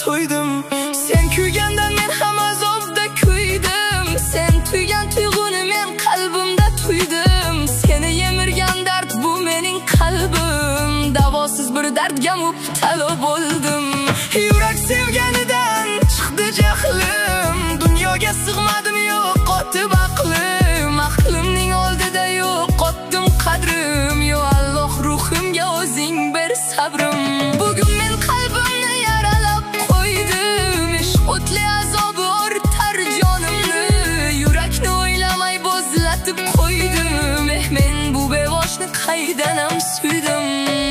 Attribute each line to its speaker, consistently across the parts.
Speaker 1: to'ydim. Sen kuygandan men ham azobda kuydim. Sen tuygan tuyg'uni men qalbimda tuydim. Seni yemirgan dard bu mening qalbim. Davosiz bir dardga mubtalo bo'ldim. Yurak sevganidan chiqdi jahlim. Dunyoga sig'madim, yo'q qotib aqlim. Aqlimning oldida yo'q qotdim qadrim. Yo Alloh, ruhimga o'zing ber sabrim. Bugun men qalbimni yaralab qo'ydim. Ishq o'tli azobi o'rtar jonimni. Yurakni o'ylamay bo'zlatib qo'ydim. Men bu bevoshni qaydanam suydim.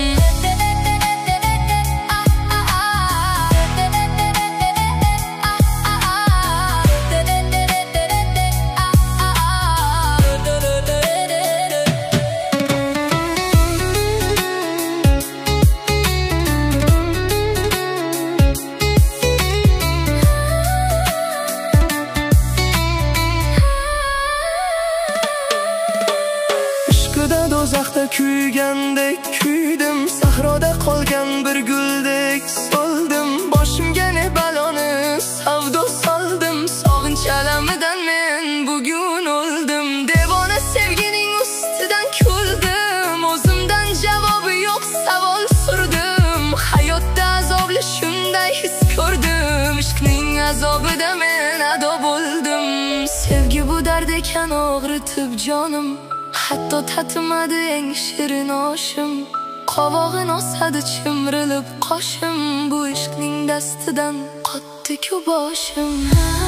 Speaker 1: Do'zaxda kuygandek kuydim. Sahroda qolgan bir guldek so'ldim. Boshimga ne baloni savdo soldim. Sog'inch alamidan men bugun o'ldim. Devona sevgining ustidan kuldim. O'zimdan javobi yo'q savol surdim. Hayotda azobli shunday his ko'rdim. Ishqning azobida men ado bo'ldim. Sevgi bu dard ekan og'ritib jonim. Hatto tatimadi eng shirin oshim. Qovog'in osadi chimrilib qoshim. Bu ishqning dastidan qotdi-ku boshim.